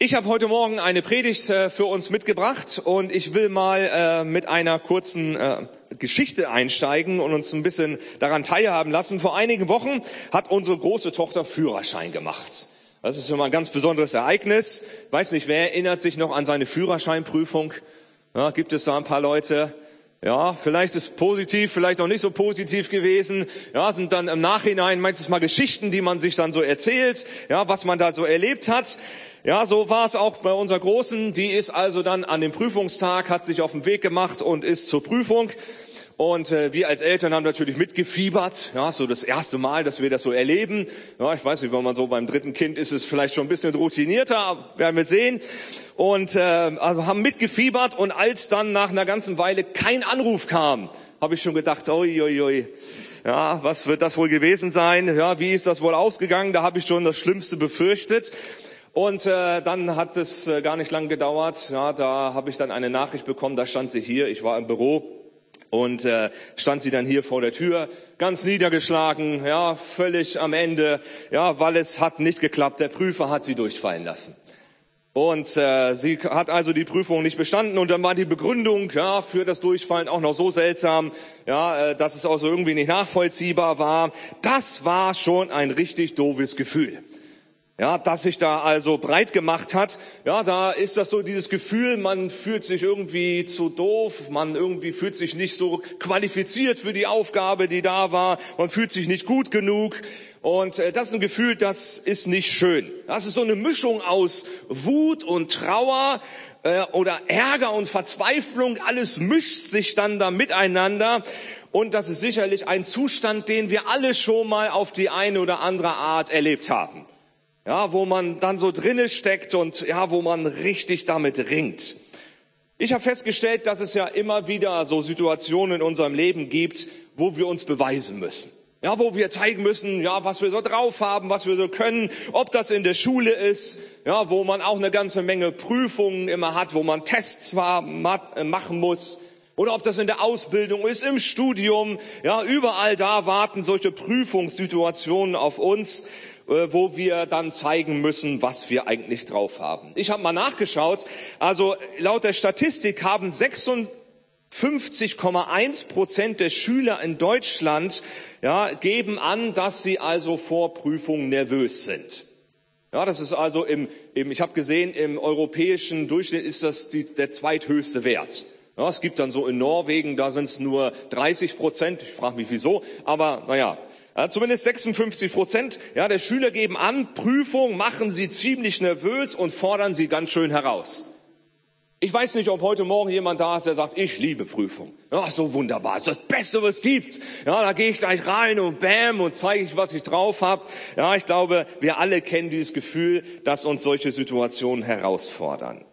Ich habe heute Morgen eine Predigt für uns mitgebracht und ich will mal mit einer kurzen Geschichte einsteigen und uns ein bisschen daran teilhaben lassen. Vor einigen Wochen hat unsere große Tochter Führerschein gemacht. Das ist immer ein ganz besonderes Ereignis. Ich weiß nicht, wer erinnert sich noch an seine Führerscheinprüfung? Ja, gibt es da ein paar Leute? Ja, vielleicht ist positiv, vielleicht auch nicht so positiv gewesen. Ja, sind dann im Nachhinein manches Mal Geschichten, die man sich dann so erzählt, ja, was man da so erlebt hat. Ja, so war es auch bei unserer Großen. Die ist also dann an dem Prüfungstag, hat sich auf den Weg gemacht und ist zur Prüfung. Und wir als Eltern haben natürlich mitgefiebert. Ja, so das erste Mal, dass wir das so erleben. Ja, ich weiß nicht, wenn man so beim dritten Kind ist, es vielleicht schon ein bisschen routinierter, werden wir sehen. Und also haben mitgefiebert. Und als dann nach einer ganzen Weile kein Anruf kam, habe ich schon gedacht, oi, ja, was wird das wohl gewesen sein? Ja, wie ist das wohl ausgegangen? Da habe ich schon das Schlimmste befürchtet. Und dann hat es gar nicht lang gedauert. Ja, da habe ich dann eine Nachricht bekommen, da stand sie hier, ich war im Büro und stand sie dann hier vor der Tür, ganz niedergeschlagen, ja, völlig am Ende, ja, weil es hat nicht geklappt, der Prüfer hat sie durchfallen lassen. Und sie hat also die Prüfung nicht bestanden und dann war die Begründung, ja, für das Durchfallen auch noch so seltsam, ja, dass es also irgendwie nicht nachvollziehbar war. Das war schon ein richtig doofes Gefühl. Ja, dass sich da also breit gemacht hat. Ja, da ist das so dieses Gefühl, man fühlt sich irgendwie zu doof, man irgendwie fühlt sich nicht so qualifiziert für die Aufgabe, die da war, man fühlt sich nicht gut genug. Und das ist ein Gefühl, das ist nicht schön. Das ist so eine Mischung aus Wut und Trauer oder Ärger und Verzweiflung. Alles mischt sich dann da miteinander. Und das ist sicherlich ein Zustand, den wir alle schon mal auf die eine oder andere Art erlebt haben. Ja, wo man dann so drinne steckt und ja, wo man richtig damit ringt. Ich habe festgestellt, dass es ja immer wieder so Situationen in unserem Leben gibt, wo wir uns beweisen müssen. Ja, wo wir zeigen müssen, ja, was wir so drauf haben, was wir so können, ob das in der Schule ist, ja, wo man auch eine ganze Menge Prüfungen immer hat, wo man Tests machen muss, oder ob das in der Ausbildung ist, im Studium, ja, überall da warten solche Prüfungssituationen auf uns, wo wir dann zeigen müssen, was wir eigentlich drauf haben. Ich habe mal nachgeschaut, also laut der Statistik haben 56,1% der Schüler in Deutschland, ja, geben an, dass sie also vor Prüfungen nervös sind. Ja, das ist also ich habe gesehen, im europäischen Durchschnitt ist das der zweithöchste Wert. Ja, es gibt dann so in Norwegen, da sind es nur 30%. Ich frage mich wieso, aber naja. Ja, zumindest 56% der Schüler geben an, Prüfung machen sie ziemlich nervös und fordern sie ganz schön heraus. Ich weiß nicht, ob heute Morgen jemand da ist, der sagt, ich liebe Prüfung. Ja, so wunderbar, das ist das Beste, was es gibt. Ja, da gehe ich gleich rein und bam und zeige ich, was ich drauf habe. Ja, ich glaube, wir alle kennen dieses Gefühl, dass uns solche Situationen herausfordern.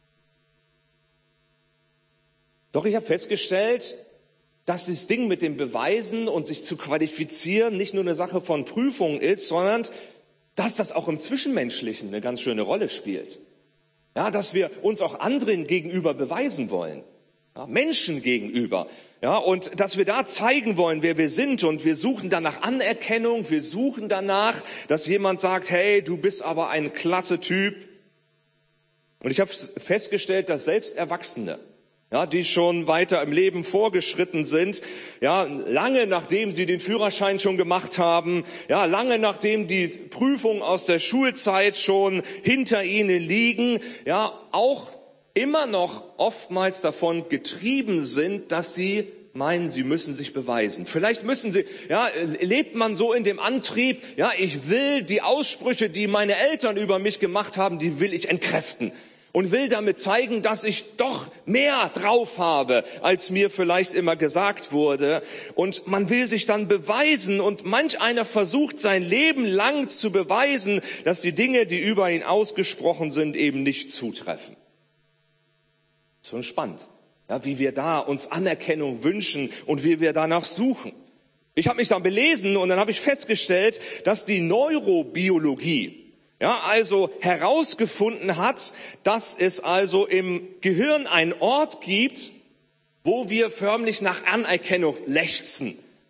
Doch ich habe festgestellt, dass das Ding mit dem Beweisen und sich zu qualifizieren nicht nur eine Sache von Prüfungen ist, sondern dass das auch im Zwischenmenschlichen eine ganz schöne Rolle spielt. Ja, dass wir uns auch anderen gegenüber beweisen wollen. Ja, Menschen gegenüber. Ja, und dass wir da zeigen wollen, wer wir sind, und wir suchen danach Anerkennung, wir suchen danach, dass jemand sagt, hey, du bist aber ein klasse Typ. Und ich habe festgestellt, dass selbst Erwachsene, ja, die schon weiter im Leben vorgeschritten sind, ja, lange nachdem sie den Führerschein schon gemacht haben, ja, lange nachdem die Prüfungen aus der Schulzeit schon hinter ihnen liegen, ja, auch immer noch oftmals davon getrieben sind, dass sie meinen, sie müssen sich beweisen. Vielleicht müssen sie, ja, lebt man so in dem Antrieb, ja, ich will die Aussprüche, die meine Eltern über mich gemacht haben, die will ich entkräften. Und will damit zeigen, dass ich doch mehr drauf habe, als mir vielleicht immer gesagt wurde. Und man will sich dann beweisen. Und manch einer versucht sein Leben lang zu beweisen, dass die Dinge, die über ihn ausgesprochen sind, eben nicht zutreffen. Schon spannend, ja, wie wir da uns Anerkennung wünschen und wie wir danach suchen. Ich habe mich dann belesen und dann habe ich festgestellt, dass die Neurobiologie, ja, also herausgefunden hat, dass es also im Gehirn einen Ort gibt, wo wir förmlich nach Anerkennung lechzen.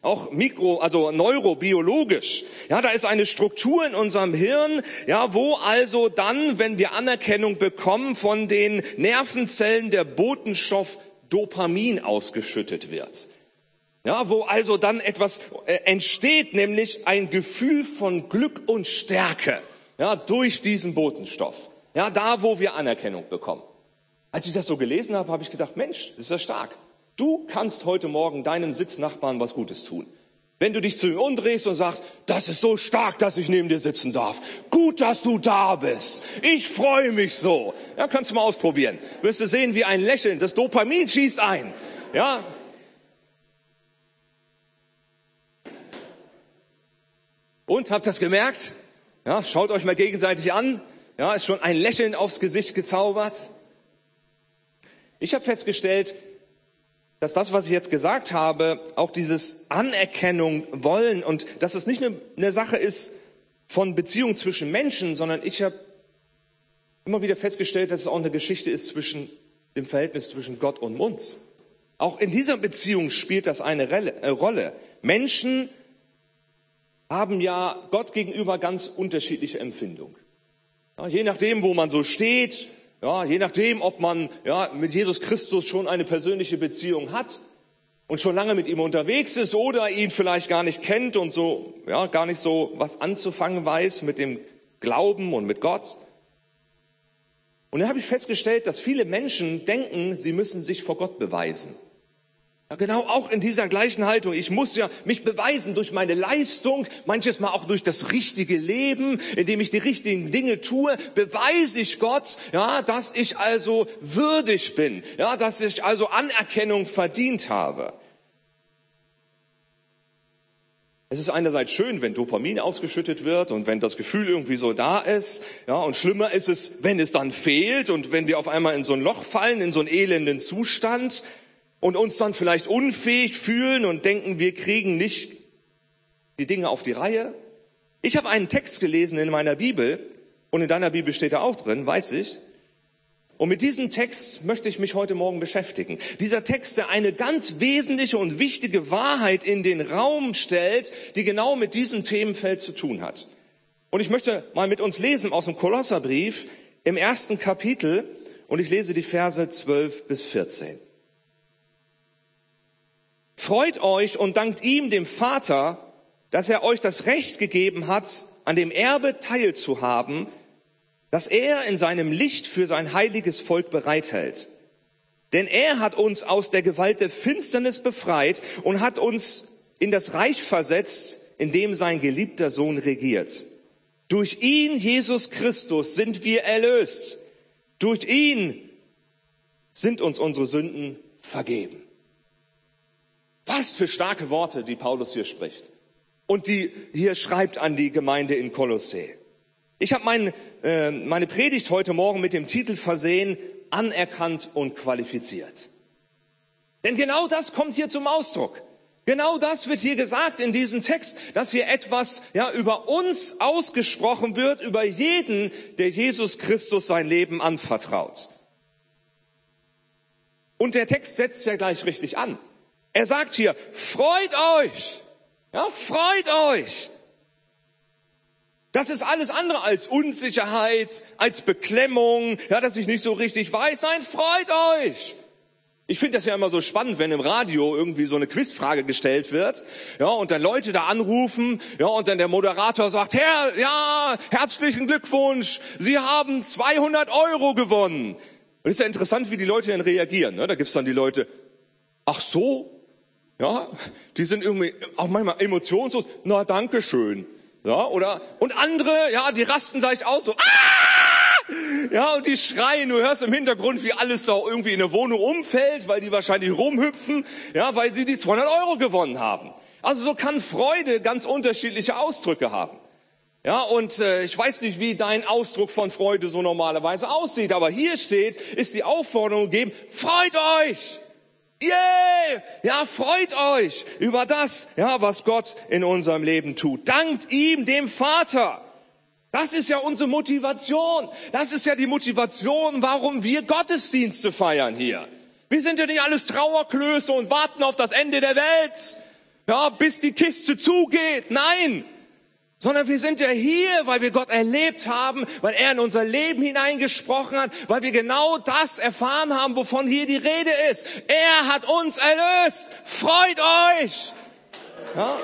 auch also neurobiologisch. Ja, da ist eine Struktur in unserem Hirn, ja, wo also dann, wenn wir Anerkennung bekommen, von den Nervenzellen der Botenstoff Dopamin ausgeschüttet wird. Ja, wo also dann etwas entsteht, nämlich ein Gefühl von Glück und Stärke, ja, durch diesen Botenstoff. Ja, da, wo wir Anerkennung bekommen. Als ich das so gelesen habe, habe ich gedacht, Mensch, das ist ja stark. Du kannst heute Morgen deinem Sitznachbarn was Gutes tun. Wenn du dich zu ihm umdrehst und sagst, das ist so stark, dass ich neben dir sitzen darf. Gut, dass du da bist. Ich freue mich so. Ja, kannst du mal ausprobieren. Wirst du sehen, wie ein Lächeln, das Dopamin schießt ein. Ja. Und, habt ihr das gemerkt? Ja, schaut euch mal gegenseitig an. Ja, ist schon ein Lächeln aufs Gesicht gezaubert. Ich habe festgestellt, dass das, was ich jetzt gesagt habe, auch dieses Anerkennung wollen und dass es nicht eine Sache ist von Beziehung zwischen Menschen, sondern ich habe immer wieder festgestellt, dass es auch eine Geschichte ist zwischen dem Verhältnis zwischen Gott und uns. Auch in dieser Beziehung spielt das eine Rolle. Menschen haben ja Gott gegenüber ganz unterschiedliche Empfindungen. Ja, je nachdem, wo man so steht, ja, je nachdem, ob man mit Jesus Christus schon eine persönliche Beziehung hat und schon lange mit ihm unterwegs ist oder ihn vielleicht gar nicht kennt und so gar nicht so was anzufangen weiß mit dem Glauben und mit Gott. Und dann habe ich festgestellt, dass viele Menschen denken, sie müssen sich vor Gott beweisen. Ja, genau, auch in dieser gleichen Haltung. Ich muss ja mich beweisen durch meine Leistung, manches Mal auch durch das richtige Leben, indem ich die richtigen Dinge tue, beweise ich Gott, ja, dass ich also würdig bin, ja, dass ich also Anerkennung verdient habe. Es ist einerseits schön, wenn Dopamin ausgeschüttet wird und wenn das Gefühl irgendwie so da ist, ja, und schlimmer ist es, wenn es dann fehlt und wenn wir auf einmal in so ein Loch fallen, in so einen elenden Zustand. Und uns dann vielleicht unfähig fühlen und denken, wir kriegen nicht die Dinge auf die Reihe. Ich habe einen Text gelesen in meiner Bibel und in deiner Bibel steht er auch drin, weiß ich. Und mit diesem Text möchte ich mich heute Morgen beschäftigen. Dieser Text, der eine ganz wesentliche und wichtige Wahrheit in den Raum stellt, die genau mit diesem Themenfeld zu tun hat. Und ich möchte mal mit uns lesen aus dem Kolosserbrief im 1. Kapitel und ich lese die Verse 12 bis 14. Freut euch und dankt ihm, dem Vater, dass er euch das Recht gegeben hat, an dem Erbe teilzuhaben, das er in seinem Licht für sein heiliges Volk bereithält. Denn er hat uns aus der Gewalt der Finsternis befreit und hat uns in das Reich versetzt, in dem sein geliebter Sohn regiert. Durch ihn, Jesus Christus, sind wir erlöst. Durch ihn sind uns unsere Sünden vergeben. Was für starke Worte, die Paulus hier spricht und die hier schreibt an die Gemeinde in Kolossä. Ich habe meine Predigt heute Morgen mit dem Titel versehen, anerkannt und qualifiziert. Denn genau das kommt hier zum Ausdruck. Genau das wird hier gesagt in diesem Text, dass hier etwas über uns ausgesprochen wird, über jeden, der Jesus Christus sein Leben anvertraut. Und der Text setzt ja gleich richtig an. Er sagt hier, freut euch, freut euch. Das ist alles andere als Unsicherheit, als Beklemmung, dass ich nicht so richtig weiß. Nein, freut euch. Ich finde das ja immer so spannend, wenn im Radio irgendwie so eine Quizfrage gestellt wird, und dann Leute da anrufen, und dann der Moderator sagt, herzlichen Glückwunsch, Sie haben 200 € gewonnen. Und es ist ja interessant, wie die Leute dann reagieren. Da gibt's dann die Leute, ach so? Ja, die sind irgendwie auch manchmal emotionslos. Na, danke schön. Ja, und andere, die rasten gleich aus, so, und die schreien, du hörst im Hintergrund, wie alles da irgendwie in der Wohnung umfällt, weil die wahrscheinlich rumhüpfen, weil sie die 200 € gewonnen haben. Also so kann Freude ganz unterschiedliche Ausdrücke haben. Ja, und ich weiß nicht, wie dein Ausdruck von Freude so normalerweise aussieht, aber hier ist die Aufforderung gegeben, freut euch! Yeah! Ja, freut euch über das, was Gott in unserem Leben tut. Dankt ihm, dem Vater. Das ist ja unsere Motivation. Das ist ja die Motivation, warum wir Gottesdienste feiern hier. Wir sind ja nicht alles Trauerklöße und warten auf das Ende der Welt. ja, bis die Kiste zugeht. Nein! Sondern wir sind ja hier, weil wir Gott erlebt haben, weil er in unser Leben hineingesprochen hat, weil wir genau das erfahren haben, wovon hier die Rede ist. Er hat uns erlöst. Freut euch! Ja?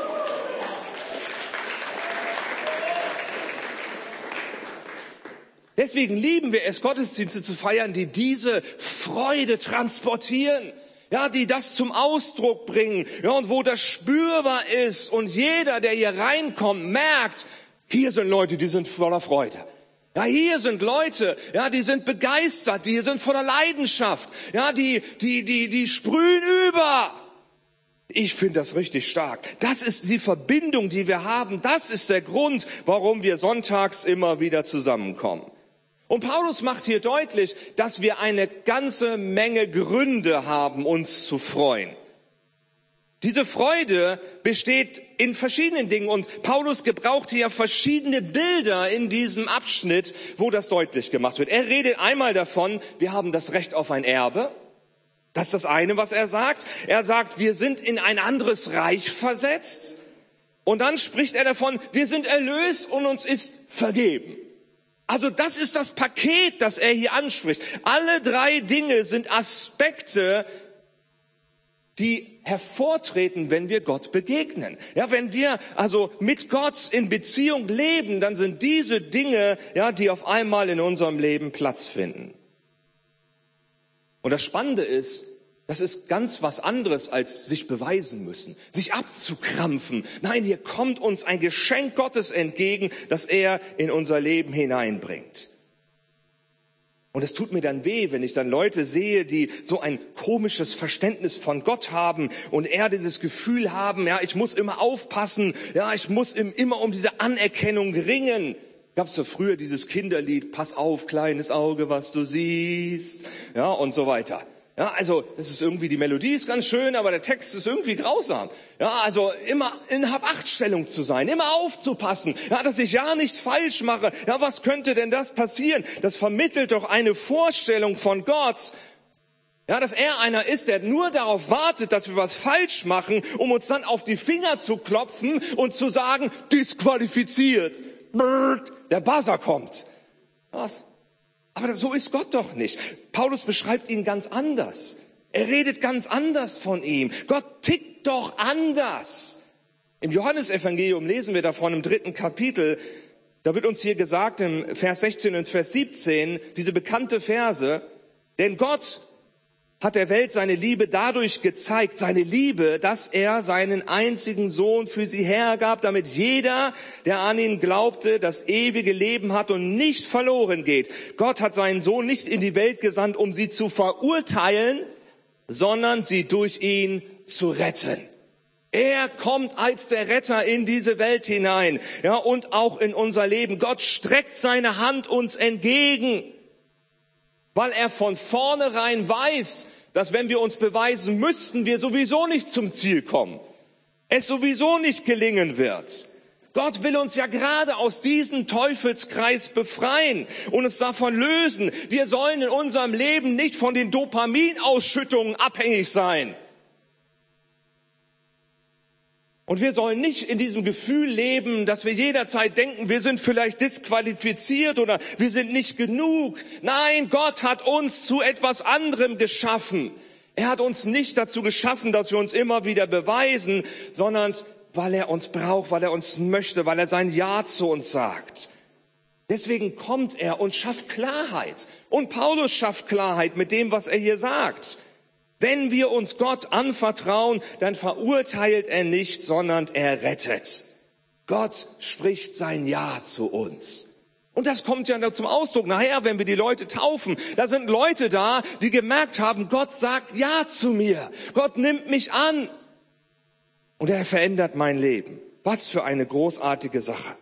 Deswegen lieben wir es, Gottesdienste zu feiern, die diese Freude transportieren. Ja, die das zum Ausdruck bringen. Ja, und wo das spürbar ist. Und jeder, der hier reinkommt, merkt, hier sind Leute, die sind voller Freude. Ja, hier sind Leute, ja, die sind begeistert, die sind voller Leidenschaft. Ja, die sprühen über. Ich finde das richtig stark. Das ist die Verbindung, die wir haben. Das ist der Grund, warum wir sonntags immer wieder zusammenkommen. Und Paulus macht hier deutlich, dass wir eine ganze Menge Gründe haben, uns zu freuen. Diese Freude besteht in verschiedenen Dingen und Paulus gebraucht hier verschiedene Bilder in diesem Abschnitt, wo das deutlich gemacht wird. Er redet einmal davon, wir haben das Recht auf ein Erbe. Das ist das eine, was er sagt. Er sagt, wir sind in ein anderes Reich versetzt. Und dann spricht er davon, wir sind erlöst und uns ist vergeben. Also das ist das Paket, das er hier anspricht. Alle drei Dinge sind Aspekte, die hervortreten, wenn wir Gott begegnen. Ja, wenn wir also mit Gott in Beziehung leben, dann sind diese Dinge, ja, die auf einmal in unserem Leben Platz finden. Und das Spannende ist, das ist ganz was anderes als sich beweisen müssen, sich abzukrampfen. Nein, hier kommt uns ein Geschenk Gottes entgegen, das er in unser Leben hineinbringt. Und es tut mir dann weh, wenn ich dann Leute sehe, die so ein komisches Verständnis von Gott haben und eher dieses Gefühl haben, ja, ich muss immer aufpassen, ja, ich muss immer um diese Anerkennung ringen. Gab's so früher dieses Kinderlied, pass auf, kleines Auge, was du siehst, ja, und so weiter. Ja, also, das ist irgendwie, die Melodie ist ganz schön, aber der Text ist irgendwie grausam. Ja, also, immer in Hab-Acht-Stellung zu sein, immer aufzupassen, ja, dass ich ja nichts falsch mache. Ja, was könnte denn das passieren? Das vermittelt doch eine Vorstellung von Gott, ja, dass er einer ist, der nur darauf wartet, dass wir was falsch machen, um uns dann auf die Finger zu klopfen und zu sagen, disqualifiziert. Brrrt, der Buzzer kommt. Was? Aber so ist Gott doch nicht. Paulus beschreibt ihn ganz anders. Er redet ganz anders von ihm. Gott tickt doch anders. Im Johannesevangelium lesen wir davon im 3. Kapitel. Da wird uns hier gesagt im Vers 16 und Vers 17, diese bekannte Verse, denn Gott hat der Welt seine Liebe dadurch gezeigt, seine Liebe, dass er seinen einzigen Sohn für sie hergab, damit jeder, der an ihn glaubte, das ewige Leben hat und nicht verloren geht. Gott hat seinen Sohn nicht in die Welt gesandt, um sie zu verurteilen, sondern sie durch ihn zu retten. Er kommt als der Retter in diese Welt hinein, ja, und auch in unser Leben. Gott streckt seine Hand uns entgegen, weil er von vornherein weiß, dass wenn wir uns beweisen müssten, wir sowieso nicht zum Ziel kommen. Es sowieso nicht gelingen wird. Gott will uns ja gerade aus diesem Teufelskreis befreien und uns davon lösen. Wir sollen in unserem Leben nicht von den Dopaminausschüttungen abhängig sein. Und wir sollen nicht in diesem Gefühl leben, dass wir jederzeit denken, wir sind vielleicht disqualifiziert oder wir sind nicht genug. Nein, Gott hat uns zu etwas anderem geschaffen. Er hat uns nicht dazu geschaffen, dass wir uns immer wieder beweisen, sondern weil er uns braucht, weil er uns möchte, weil er sein Ja zu uns sagt. Deswegen kommt er und schafft Klarheit. Und Paulus schafft Klarheit mit dem, was er hier sagt. Wenn wir uns Gott anvertrauen, dann verurteilt er nicht, sondern er rettet. Gott spricht sein Ja zu uns. Und das kommt ja zum Ausdruck nachher, wenn wir die Leute taufen. Da sind Leute da, die gemerkt haben, Gott sagt Ja zu mir. Gott nimmt mich an. Und er verändert mein Leben. Was für eine großartige Sache.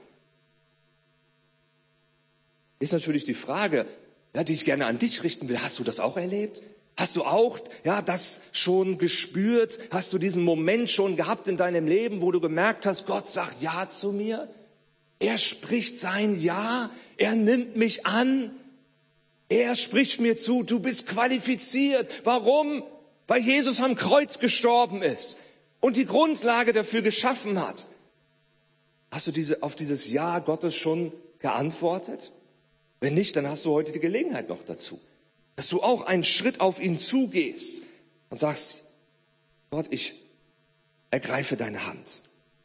Ist natürlich die Frage, ja, die ich gerne an dich richten will. Hast du das auch erlebt? Hast du auch, ja, das schon gespürt? Hast du diesen Moment schon gehabt in deinem Leben, wo du gemerkt hast, Gott sagt Ja zu mir? Er spricht sein Ja. Er nimmt mich an. Er spricht mir zu, du bist qualifiziert. Warum? Weil Jesus am Kreuz gestorben ist. und die Grundlage dafür geschaffen hat. Hast du auf dieses Ja Gottes schon geantwortet? Wenn nicht, dann hast du heute die Gelegenheit noch dazu, dass du auch einen Schritt auf ihn zugehst und sagst, Gott, ich ergreife deine Hand.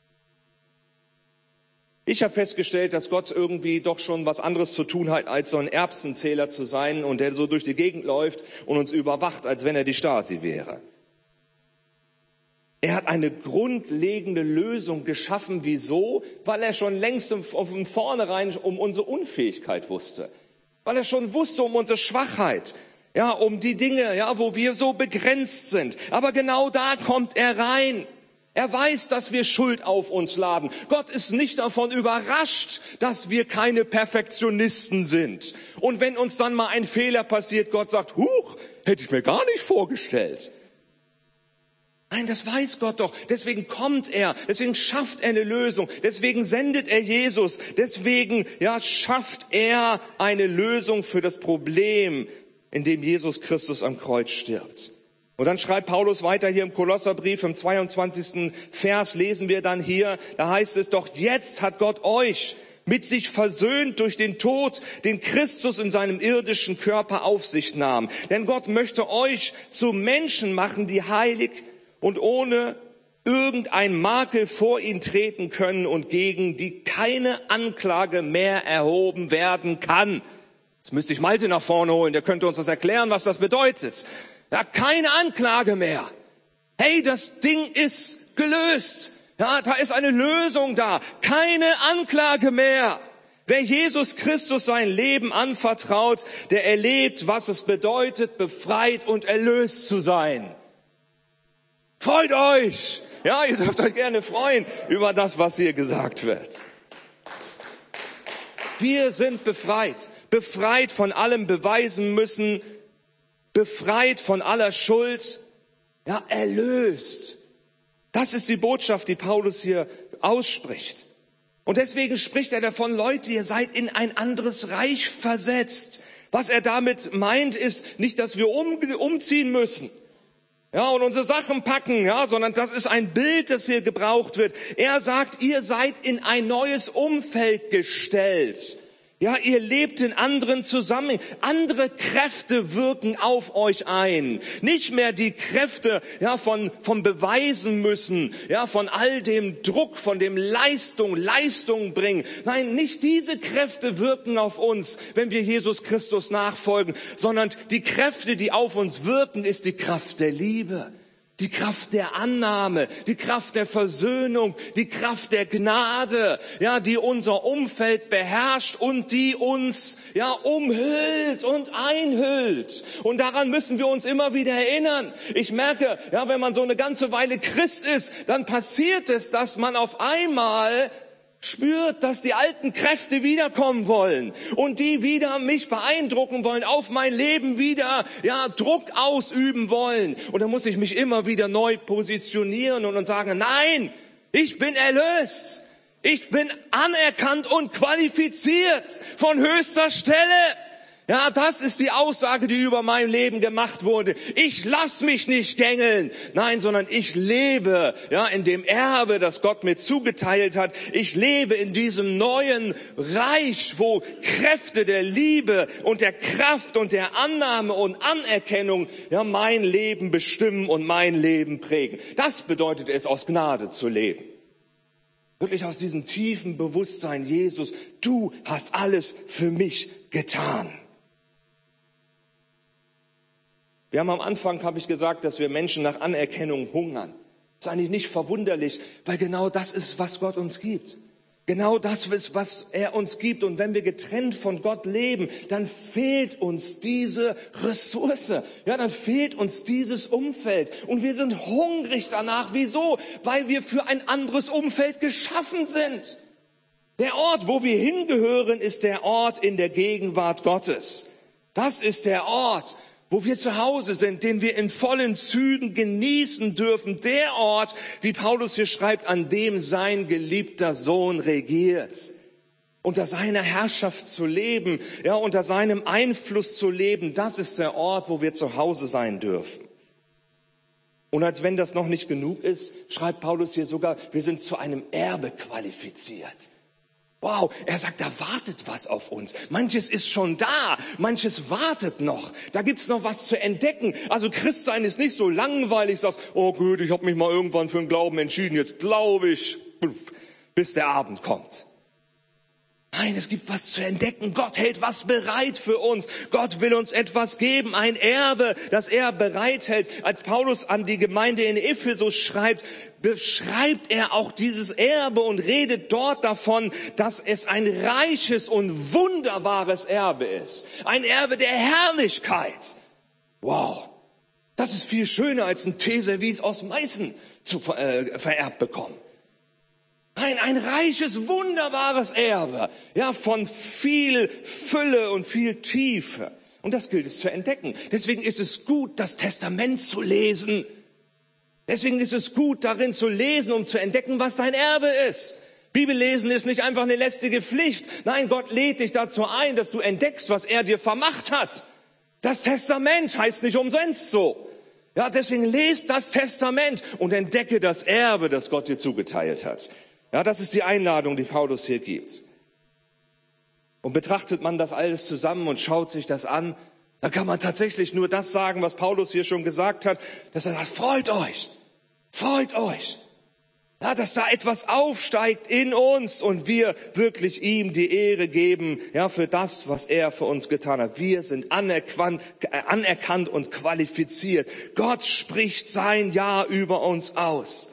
Ich habe festgestellt, dass Gott irgendwie doch schon was anderes zu tun hat, als so ein Erbsenzähler zu sein und der so durch die Gegend läuft und uns überwacht, als wenn er die Stasi wäre. Er hat eine grundlegende Lösung geschaffen. Wieso? Weil er schon längst von vornherein um unsere Unfähigkeit wusste. Weil er schon wusste um unsere Schwachheit. Ja, um die Dinge, ja, wo wir so begrenzt sind. Aber genau da kommt er rein. Er weiß, dass wir Schuld auf uns laden. Gott ist nicht davon überrascht, dass wir keine Perfektionisten sind. Und wenn uns dann mal ein Fehler passiert, Gott sagt, huch, hätte ich mir gar nicht vorgestellt. Nein, das weiß Gott doch. Deswegen kommt er. Deswegen schafft er eine Lösung. Deswegen sendet er Jesus. Deswegen, ja, schafft er eine Lösung für das Problem, in dem Jesus Christus am Kreuz stirbt. Und dann schreibt Paulus weiter hier im Kolosserbrief, im 22. Vers lesen wir dann hier, da heißt es, doch jetzt hat Gott euch mit sich versöhnt durch den Tod, den Christus in seinem irdischen Körper auf sich nahm. Denn Gott möchte euch zu Menschen machen, die heilig und ohne irgendein Makel vor ihn treten können und gegen die keine Anklage mehr erhoben werden kann. Jetzt müsste ich Malte nach vorne holen, der könnte uns das erklären, was das bedeutet. Ja, keine Anklage mehr. Hey, das Ding ist gelöst. Ja, da ist eine Lösung da. Keine Anklage mehr. Wer Jesus Christus sein Leben anvertraut, der erlebt, was es bedeutet, befreit und erlöst zu sein. Freut euch! Ja, ihr dürft euch gerne freuen über das, was hier gesagt wird. Wir sind befreit. Befreit von allem beweisen müssen. Befreit von aller Schuld. Ja, erlöst. Das ist die Botschaft, die Paulus hier ausspricht. Und deswegen spricht er davon, Leute, ihr seid in ein anderes Reich versetzt. Was er damit meint, ist nicht, dass wir umziehen müssen. Ja, und unsere Sachen packen, ja, sondern das ist ein Bild, das hier gebraucht wird. Er sagt, ihr seid in ein neues Umfeld gestellt. Ja, ihr lebt in anderen Zusammenhängen. Andere Kräfte wirken auf euch ein. Nicht mehr die Kräfte, ja, von beweisen müssen, ja, von all dem Druck, von dem Leistung bringen. Nein, nicht diese Kräfte wirken auf uns, wenn wir Jesus Christus nachfolgen, sondern die Kräfte, die auf uns wirken, ist die Kraft der Liebe. Die Kraft der Annahme, die Kraft der Versöhnung, die Kraft der Gnade, ja, die unser Umfeld beherrscht und die uns, ja, umhüllt und einhüllt. Und daran müssen wir uns immer wieder erinnern. Ich merke, ja, wenn man so eine ganze Weile Christ ist, dann passiert es, dass man auf einmal spürt, dass die alten Kräfte wiederkommen wollen und die wieder mich beeindrucken wollen, auf mein Leben wieder, ja, Druck ausüben wollen. Und dann muss ich mich immer wieder neu positionieren und sagen, nein, ich bin erlöst. Ich bin anerkannt und qualifiziert von höchster Stelle. Ja, das ist die Aussage, die über mein Leben gemacht wurde. Ich lass mich nicht gängeln. Nein, sondern ich lebe, ja, in dem Erbe, das Gott mir zugeteilt hat. Ich lebe in diesem neuen Reich, wo Kräfte der Liebe und der Kraft und der Annahme und Anerkennung, ja, mein Leben bestimmen und mein Leben prägen. Das bedeutet es, aus Gnade zu leben. Wirklich aus diesem tiefen Bewusstsein, Jesus, du hast alles für mich getan. Wir haben am Anfang, habe ich gesagt, dass wir Menschen nach Anerkennung hungern. Das ist eigentlich nicht verwunderlich, weil genau das ist, was Gott uns gibt. Genau das ist, was er uns gibt. Und wenn wir getrennt von Gott leben, dann fehlt uns diese Ressource. Ja, dann fehlt uns dieses Umfeld. Und wir sind hungrig danach. Wieso? Weil wir für ein anderes Umfeld geschaffen sind. Der Ort, wo wir hingehören, ist der Ort in der Gegenwart Gottes. Das ist der Ort, wo wir zu Hause sind, den wir in vollen Zügen genießen dürfen. Der Ort, wie Paulus hier schreibt, an dem sein geliebter Sohn regiert. Unter seiner Herrschaft zu leben, ja, unter seinem Einfluss zu leben, das ist der Ort, wo wir zu Hause sein dürfen. Und als wenn das noch nicht genug ist, schreibt Paulus hier sogar, wir sind zu einem Erbe qualifiziert. Wow, er sagt, da wartet was auf uns. Manches ist schon da, manches wartet noch. Da gibt's noch was zu entdecken. Also Christsein ist nicht so langweilig, sagst, oh gut, ich habe mich mal irgendwann für den Glauben entschieden, jetzt glaube ich, bis der Abend kommt. Nein, es gibt was zu entdecken. Gott hält was bereit für uns. Gott will uns etwas geben, ein Erbe, das er bereithält. Als Paulus an die Gemeinde in Ephesus schreibt, beschreibt er auch dieses Erbe und redet dort davon, dass es ein reiches und wunderbares Erbe ist. Ein Erbe der Herrlichkeit. Wow, das ist viel schöner als ein Teeservice aus Meißen zu vererbt bekommen. Ein reiches, wunderbares Erbe, ja, von viel Fülle und viel Tiefe. Und das gilt es zu entdecken. Deswegen ist es gut, das Testament zu lesen. Deswegen ist es gut, darin zu lesen, um zu entdecken, was dein Erbe ist. Bibellesen ist nicht einfach eine lästige Pflicht. Nein, Gott lädt dich dazu ein, dass du entdeckst, was er dir vermacht hat. Das Testament heißt nicht umsonst so. Ja, deswegen lest das Testament und entdecke das Erbe, das Gott dir zugeteilt hat. Ja, das ist die Einladung, die Paulus hier gibt. Und betrachtet man das alles zusammen und schaut sich das an, dann kann man tatsächlich nur das sagen, was Paulus hier schon gesagt hat, dass er sagt, freut euch. Ja, dass da etwas aufsteigt in uns und wir wirklich ihm die Ehre geben, ja, für das, was er für uns getan hat. Wir sind anerkannt und qualifiziert. Gott spricht sein Ja über uns aus.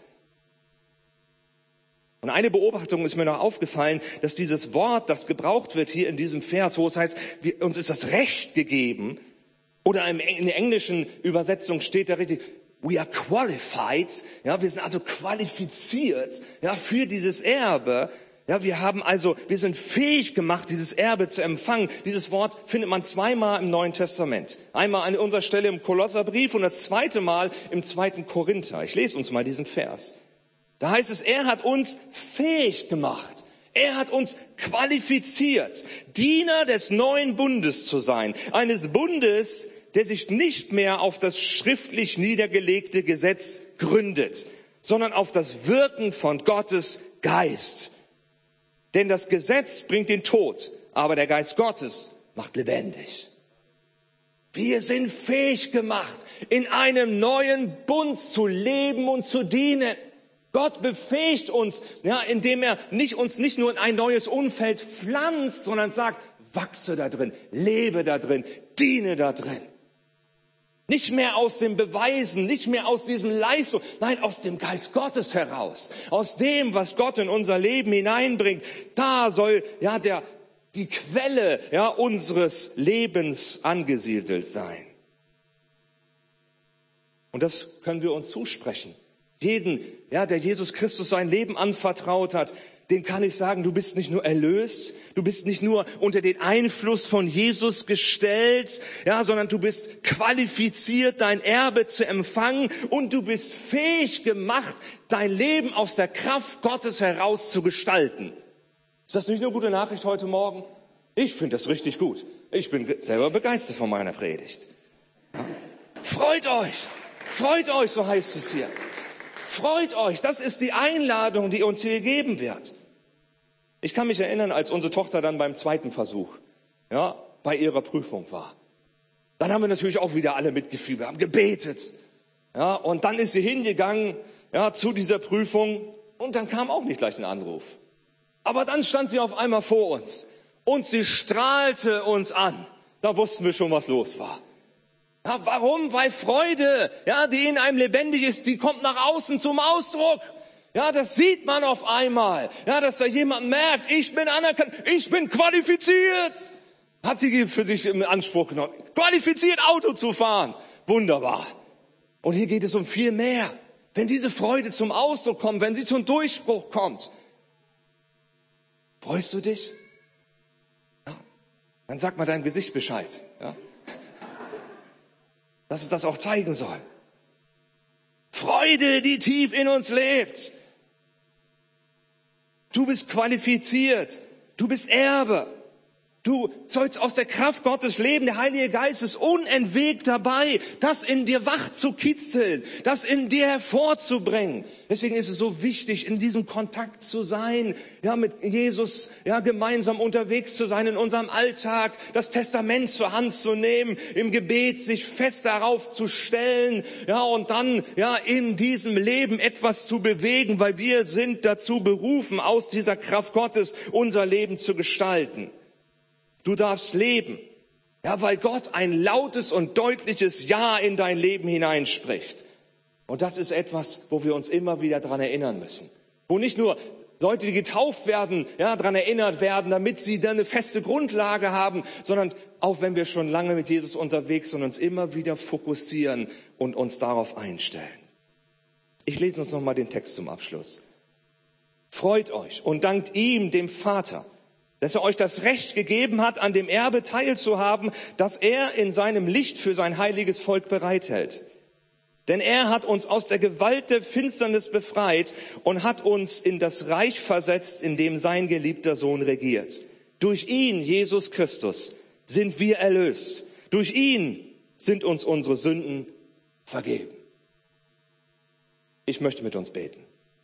Und eine Beobachtung ist mir noch aufgefallen, dass dieses Wort, das gebraucht wird hier in diesem Vers, wo es heißt, uns ist das Recht gegeben, oder in der englischen Übersetzung steht da richtig, we are qualified, ja, wir sind also qualifiziert, ja, für dieses Erbe. Ja, wir sind fähig gemacht, dieses Erbe zu empfangen. Dieses Wort findet man zweimal im Neuen Testament. Einmal an unserer Stelle im Kolosserbrief und das zweite Mal im 2. Korinther. Ich lese uns mal diesen Vers. Da heißt es, er hat uns fähig gemacht. Er hat uns qualifiziert, Diener des neuen Bundes zu sein. Eines Bundes, der sich nicht mehr auf das schriftlich niedergelegte Gesetz gründet, sondern auf das Wirken von Gottes Geist. Denn das Gesetz bringt den Tod, aber der Geist Gottes macht lebendig. Wir sind fähig gemacht, in einem neuen Bund zu leben und zu dienen. Gott befähigt uns, ja, indem er uns nicht nur in ein neues Umfeld pflanzt, sondern sagt, wachse da drin, lebe da drin, diene da drin. Nicht mehr aus dem Beweisen, nicht mehr aus diesem Leistung, nein, aus dem Geist Gottes heraus. Aus dem, was Gott in unser Leben hineinbringt. Da soll, ja, die Quelle, ja, unseres Lebens angesiedelt sein. Und das können wir uns zusprechen. Jeden, ja, der Jesus Christus sein Leben anvertraut hat, den kann ich sagen, du bist nicht nur erlöst, du bist nicht nur unter den Einfluss von Jesus gestellt, ja, sondern du bist qualifiziert, dein Erbe zu empfangen und du bist fähig gemacht, dein Leben aus der Kraft Gottes heraus zu gestalten. Ist das nicht eine gute Nachricht heute Morgen? Ich finde das richtig gut. Ich bin selber begeistert von meiner Predigt. Ja. Freut euch, so heißt es hier. Freut euch, das ist die Einladung, die uns hier gegeben wird. Ich kann mich erinnern, als unsere Tochter dann beim zweiten Versuch, ja, bei ihrer Prüfung war. Dann haben wir natürlich auch wieder alle mitgefiebert, haben gebetet. Ja, und dann ist sie hingegangen, ja, zu dieser Prüfung und dann kam auch nicht gleich ein Anruf. Aber dann stand sie auf einmal vor uns und sie strahlte uns an. Da wussten wir schon, was los war. Ja, warum? Weil Freude, ja, die in einem lebendig ist, die kommt nach außen zum Ausdruck. Ja, das sieht man auf einmal. Ja, dass da jemand merkt, ich bin anerkannt, ich bin qualifiziert. Hat sie für sich in Anspruch genommen. Qualifiziert, Auto zu fahren. Wunderbar. Und hier geht es um viel mehr. Wenn diese Freude zum Ausdruck kommt, wenn sie zum Durchbruch kommt, freust du dich? Ja, dann sag mal deinem Gesicht Bescheid. Ja. Dass es das auch zeigen soll. Freude, die tief in uns lebt. Du bist qualifiziert. Du bist Erbe. Du sollst aus der Kraft Gottes leben. Der Heilige Geist ist unentwegt dabei, das in dir wach zu kitzeln, das in dir hervorzubringen. Deswegen ist es so wichtig, in diesem Kontakt zu sein, ja, mit Jesus, ja, gemeinsam unterwegs zu sein in unserem Alltag, das Testament zur Hand zu nehmen, im Gebet sich fest darauf zu stellen, ja, und dann, ja, in diesem Leben etwas zu bewegen, weil wir sind dazu berufen, aus dieser Kraft Gottes unser Leben zu gestalten. Du darfst leben, ja, weil Gott ein lautes und deutliches Ja in dein Leben hineinspricht. Und das ist etwas, wo wir uns immer wieder dran erinnern müssen. Wo nicht nur Leute, die getauft werden, ja, dran erinnert werden, damit sie dann eine feste Grundlage haben, sondern auch wenn wir schon lange mit Jesus unterwegs sind, uns immer wieder fokussieren und uns darauf einstellen. Ich lese uns nochmal den Text zum Abschluss. Freut euch und dankt ihm, dem Vater, dass er euch das Recht gegeben hat, an dem Erbe teilzuhaben, das er in seinem Licht für sein heiliges Volk bereithält. Denn er hat uns aus der Gewalt der Finsternis befreit und hat uns in das Reich versetzt, in dem sein geliebter Sohn regiert. Durch ihn, Jesus Christus, sind wir erlöst. Durch ihn sind uns unsere Sünden vergeben. Ich möchte mit uns beten.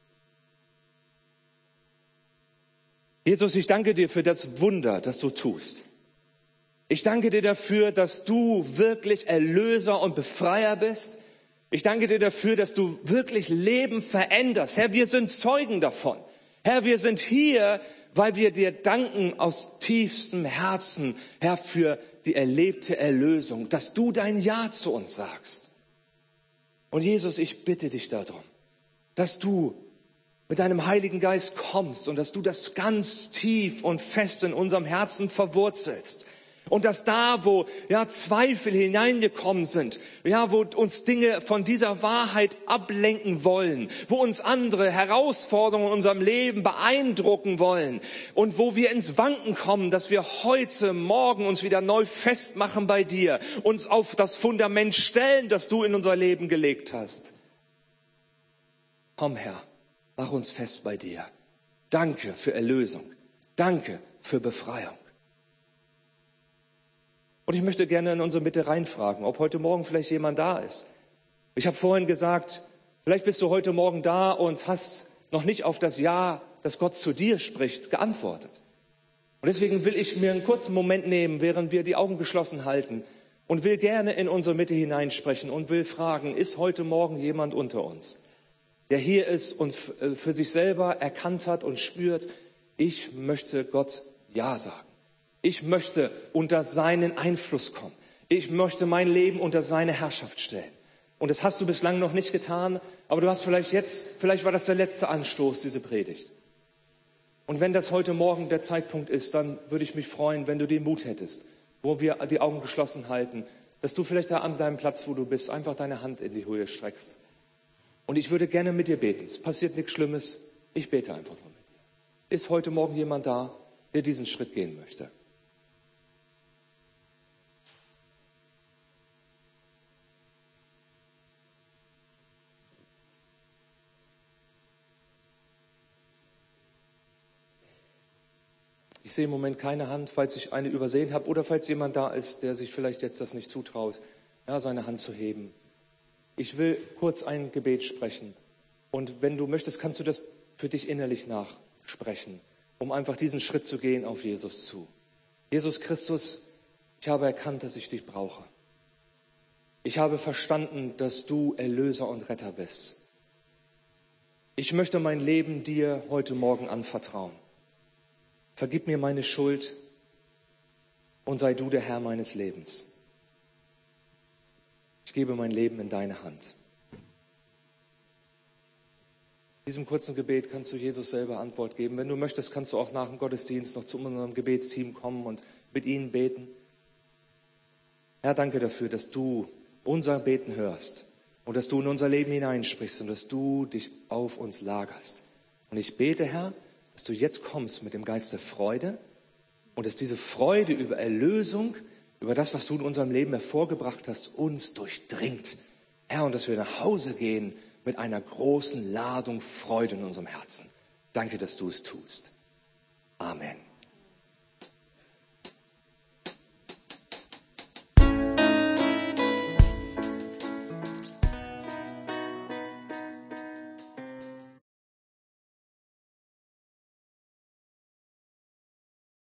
Jesus, ich danke dir für das Wunder, das du tust. Ich danke dir dafür, dass du wirklich Erlöser und Befreier bist. Ich danke dir dafür, dass du wirklich Leben veränderst. Herr, wir sind Zeugen davon. Herr, wir sind hier, weil wir dir danken aus tiefstem Herzen, Herr, für die erlebte Erlösung, dass du dein Ja zu uns sagst. Und Jesus, ich bitte dich darum, dass du mit deinem Heiligen Geist kommst und dass du das ganz tief und fest in unserem Herzen verwurzelst. Und dass da, wo ja Zweifel hineingekommen sind, ja, wo uns Dinge von dieser Wahrheit ablenken wollen, wo uns andere Herausforderungen in unserem Leben beeindrucken wollen und wo wir ins Wanken kommen, dass wir heute Morgen uns wieder neu festmachen bei dir, uns auf das Fundament stellen, das du in unser Leben gelegt hast. Komm, Herr. Mach uns fest bei dir. Danke für Erlösung. Danke für Befreiung. Und ich möchte gerne in unsere Mitte reinfragen, ob heute Morgen vielleicht jemand da ist. Ich habe vorhin gesagt, vielleicht bist du heute Morgen da und hast noch nicht auf das Ja, das Gott zu dir spricht, geantwortet. Und deswegen will ich mir einen kurzen Moment nehmen, während wir die Augen geschlossen halten und will gerne in unsere Mitte hineinsprechen und will fragen, ist heute Morgen jemand unter uns, der hier ist und für sich selber erkannt hat und spürt, ich möchte Gott Ja sagen. Ich möchte unter seinen Einfluss kommen. Ich möchte mein Leben unter seine Herrschaft stellen. Und das hast du bislang noch nicht getan, aber du hast vielleicht war das der letzte Anstoß, diese Predigt. Und wenn das heute Morgen der Zeitpunkt ist, dann würde ich mich freuen, wenn du den Mut hättest, wo wir die Augen geschlossen halten, dass du vielleicht da an deinem Platz, wo du bist, einfach deine Hand in die Höhe streckst. Und ich würde gerne mit dir beten. Es passiert nichts Schlimmes. Ich bete einfach nur mit dir. Ist heute Morgen jemand da, der diesen Schritt gehen möchte? Ich sehe im Moment keine Hand, falls ich eine übersehen habe oder falls jemand da ist, der sich vielleicht jetzt das nicht zutraut, ja, seine Hand zu heben. Ich will kurz ein Gebet sprechen und wenn du möchtest, kannst du das für dich innerlich nachsprechen, um einfach diesen Schritt zu gehen auf Jesus zu. Jesus Christus, ich habe erkannt, dass ich dich brauche. Ich habe verstanden, dass du Erlöser und Retter bist. Ich möchte mein Leben dir heute Morgen anvertrauen. Vergib mir meine Schuld und sei du der Herr meines Lebens. Ich gebe mein Leben in deine Hand. In diesem kurzen Gebet kannst du Jesus selber Antwort geben. Wenn du möchtest, kannst du auch nach dem Gottesdienst noch zu unserem Gebetsteam kommen und mit ihnen beten. Herr, danke dafür, dass du unser Beten hörst und dass du in unser Leben hineinsprichst und dass du dich auf uns lagerst. Und ich bete, Herr, dass du jetzt kommst mit dem Geist der Freude und dass diese Freude über Erlösung, über das, was du in unserem Leben hervorgebracht hast, uns durchdringt. Herr, und dass wir nach Hause gehen mit einer großen Ladung Freude in unserem Herzen. Danke, dass du es tust. Amen.